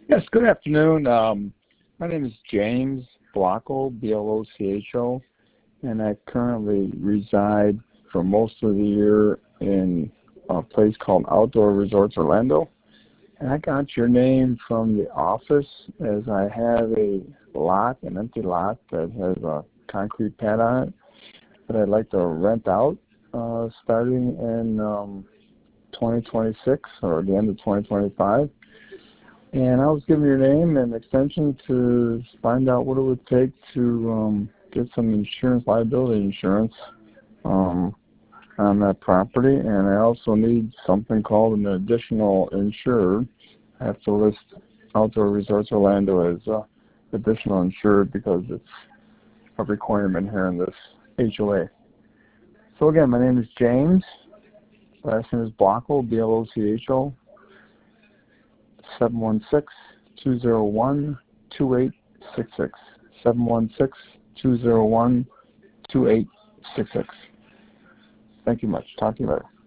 Yes, good afternoon. My name is James Blocko, B-L-O-C-H-O, and I currently reside for most of the year in a place called Outdoor Resorts Orlando. And I got your name from the office as I have an empty lot that has a concrete pad on it that I'd like to rent out starting in 2026 or the end of 2025. And I was given your name and extension to find out what it would take to get some insurance, liability insurance on that property. And I also need something called an additional insured. I have to list Outdoor Resorts Orlando as additional insured because it's a requirement here in this HOA. So again, my name is James. Last name is Blocko, B-L-O-C-H-O. 716-201-2866. 716-201-2866. Thank you much. Talk to you later.